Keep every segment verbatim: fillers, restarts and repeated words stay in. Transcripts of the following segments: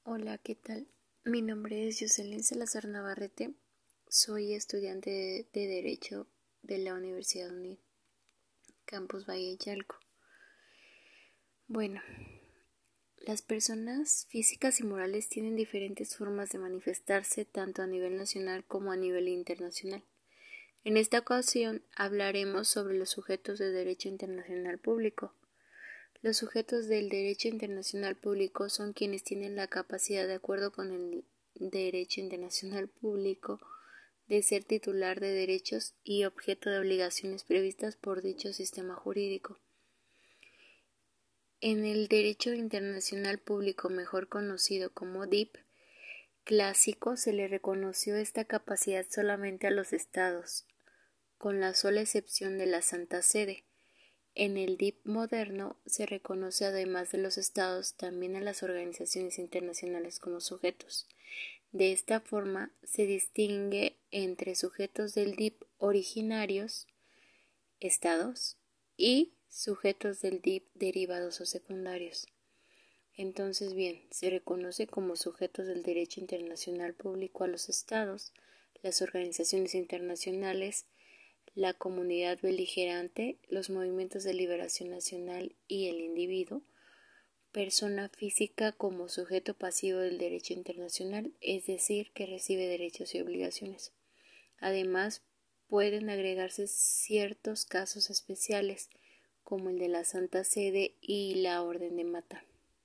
Hola, ¿qué tal? Mi nombre es Jocelyn Salazar Navarrete. Soy estudiante de, de Derecho de la Universidad U N I, Campus Valle de Chalco. Bueno, las personas físicas y morales tienen diferentes formas de manifestarse tanto a nivel nacional como a nivel internacional. En esta ocasión hablaremos sobre los sujetos de derecho internacional público. Los sujetos del derecho internacional público son quienes tienen la capacidad, de acuerdo con el derecho internacional público, de ser titular de derechos y objeto de obligaciones previstas por dicho sistema jurídico. En el derecho internacional público, mejor conocido como D I P clásico, se le reconoció esta capacidad solamente a los estados, con la sola excepción de la Santa Sede. En el D I P moderno se reconoce, además de los estados, también a las organizaciones internacionales como sujetos. De esta forma se distingue entre sujetos del D I P originarios, estados, y sujetos del D I P derivados o secundarios. Entonces, bien, se reconoce como sujetos del derecho internacional público a los estados, las organizaciones internacionales, la comunidad beligerante, los movimientos de liberación nacional y el individuo, persona física como sujeto pasivo del derecho internacional, es decir, que recibe derechos y obligaciones. Además, pueden agregarse ciertos casos especiales, como el de la Santa Sede y la Orden de Malta.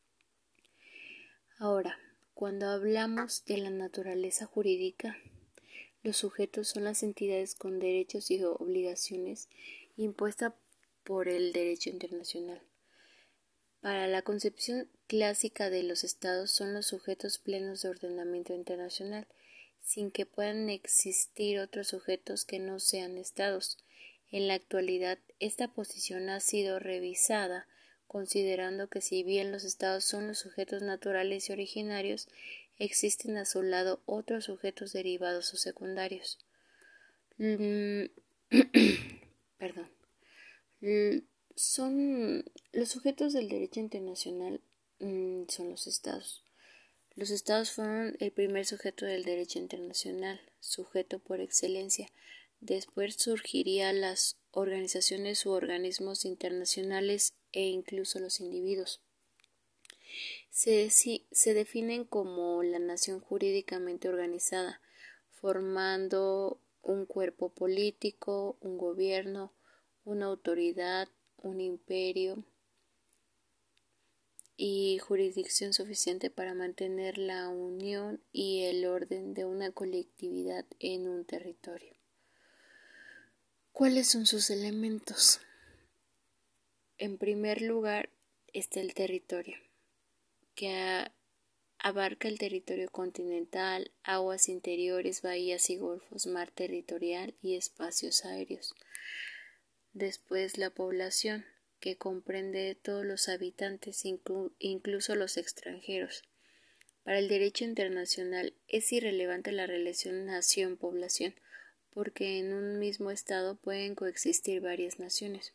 Ahora, cuando hablamos de la naturaleza jurídica, los sujetos son las entidades con derechos y obligaciones impuestas por el derecho internacional. Para la concepción clásica de los estados son los sujetos plenos de ordenamiento internacional, sin que puedan existir otros sujetos que no sean estados. En la actualidad, esta posición ha sido revisada, considerando que si bien los estados son los sujetos naturales y originarios, existen a su lado otros sujetos derivados o secundarios. Mm, perdón. Son los sujetos del derecho internacional mm, son los estados. Los estados fueron el primer sujeto del derecho internacional, sujeto por excelencia. Después surgirían las organizaciones u organismos internacionales e incluso los individuos. Se, si, se definen como la nación jurídicamente organizada, formando un cuerpo político, un gobierno, una autoridad, un imperio y jurisdicción suficiente para mantener la unión y el orden de una colectividad en un territorio. ¿Cuáles son sus elementos? En primer lugar está el territorio, que abarca el territorio continental, aguas interiores, bahías y golfos, mar territorial y espacios aéreos. Después la población, que comprende todos los habitantes, inclu- incluso los extranjeros. Para el derecho internacional es irrelevante la relación nación-población, porque en un mismo estado pueden coexistir varias naciones.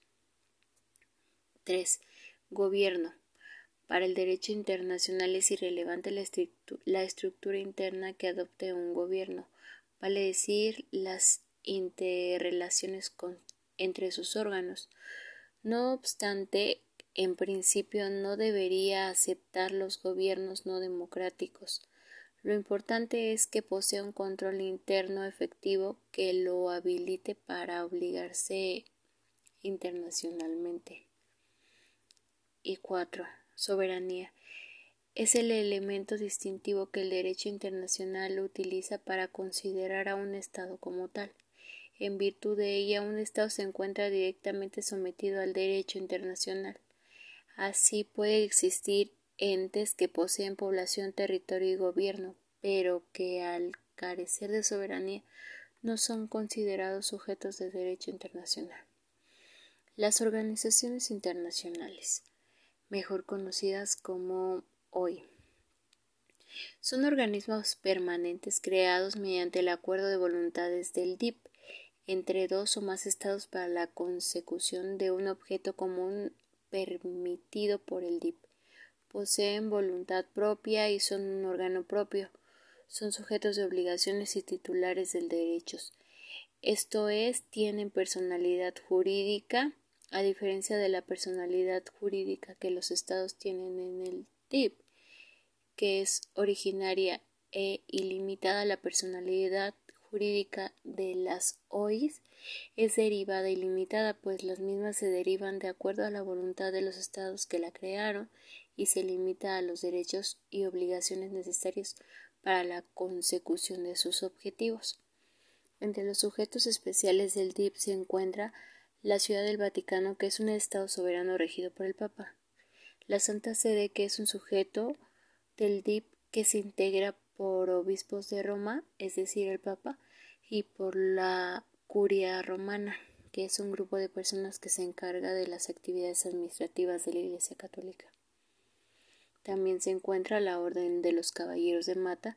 tres. Gobierno. Para el derecho internacional es irrelevante la, estructu- la estructura interna que adopte un gobierno, vale decir, las interrelaciones con, entre sus órganos. No obstante, en principio no debería aceptar los gobiernos no democráticos. Lo importante es que posea un control interno efectivo que lo habilite para obligarse internacionalmente. Y cuatro. Soberanía. Es el elemento distintivo que el derecho internacional utiliza para considerar a un Estado como tal. En virtud de ella, un Estado se encuentra directamente sometido al derecho internacional. Así puede existir entes que poseen población, territorio y gobierno, pero que al carecer de soberanía no son considerados sujetos de derecho internacional. Las organizaciones internacionales, mejor conocidas como O I, son organismos permanentes creados mediante el acuerdo de voluntades del D I P entre dos o más estados para la consecución de un objeto común permitido por el D I P. poseen voluntad propia y son un órgano propio, son sujetos de obligaciones y titulares de derechos. Esto es, tienen personalidad jurídica, a diferencia de la personalidad jurídica que los estados tienen en el D I P, que es originaria e ilimitada. La personalidad jurídica de las O I S es derivada y limitada, pues las mismas se derivan de acuerdo a la voluntad de los estados que la crearon y se limita a los derechos y obligaciones necesarios para la consecución de sus objetivos. Entre los sujetos especiales del D I P se encuentra la Ciudad del Vaticano, que es un estado soberano regido por el Papa, la Santa Sede, que es un sujeto del D I P que se integra por obispos de Roma, es decir, el Papa, y por la Curia Romana, que es un grupo de personas que se encarga de las actividades administrativas de la Iglesia Católica. También se encuentra la Orden de los Caballeros de Mata,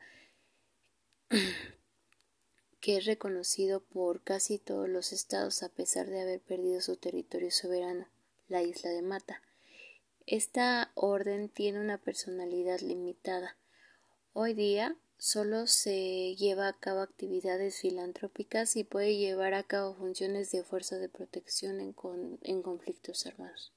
que es reconocido por casi todos los estados a pesar de haber perdido su territorio soberano, la isla de Mata. Esta orden tiene una personalidad limitada. Hoy día solo se lleva a cabo actividades filantrópicas y puede llevar a cabo funciones de fuerza de protección en, con, en conflictos armados.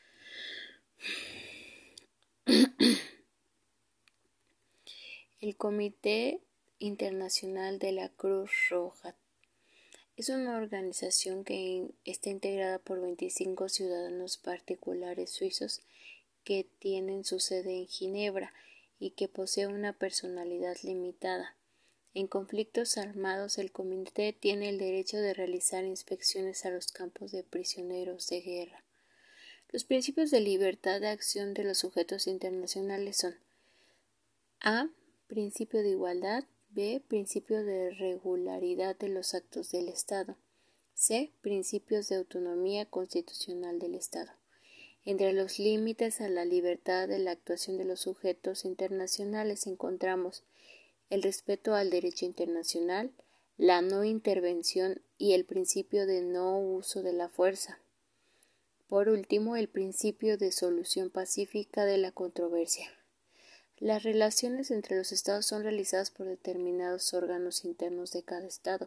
El Comité Internacional de la Cruz Roja es una organización que está integrada por veinticinco ciudadanos particulares suizos que tienen su sede en Ginebra y que posee una personalidad limitada. En conflictos armados, el comité tiene el derecho de realizar inspecciones a los campos de prisioneros de guerra. Los principios de libertad de acción de los sujetos internacionales son: A. Principio de igualdad. B. Principio de regularidad de los actos del Estado. C. Principios de autonomía constitucional del Estado. Entre los límites a la libertad de la actuación de los sujetos internacionales encontramos el respeto al derecho internacional, la no intervención y el principio de no uso de la fuerza. Por último, el principio de solución pacífica de la controversia. Las relaciones entre los estados son realizadas por determinados órganos internos de cada estado,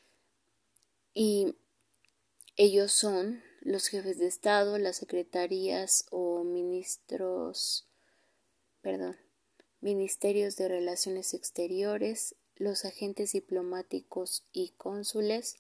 y ellos son los jefes de estado, las secretarías o ministros, perdón, ministerios de relaciones exteriores, los agentes diplomáticos y cónsules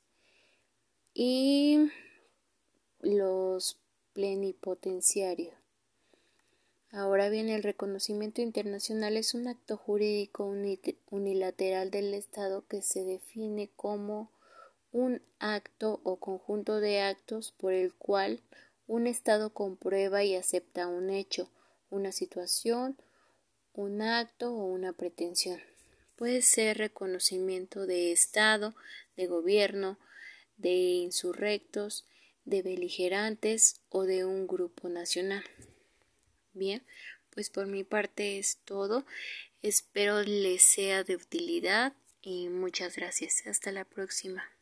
y los plenipotenciarios. Ahora bien, el reconocimiento internacional es un acto jurídico unilateral del Estado que se define como un acto o conjunto de actos por el cual un Estado comprueba y acepta un hecho, una situación, un acto o una pretensión. Puede ser reconocimiento de Estado, de gobierno, de insurrectos, de beligerantes o de un grupo nacional. Bien, pues por mi parte es todo. Espero les sea de utilidad y muchas gracias. Hasta la próxima.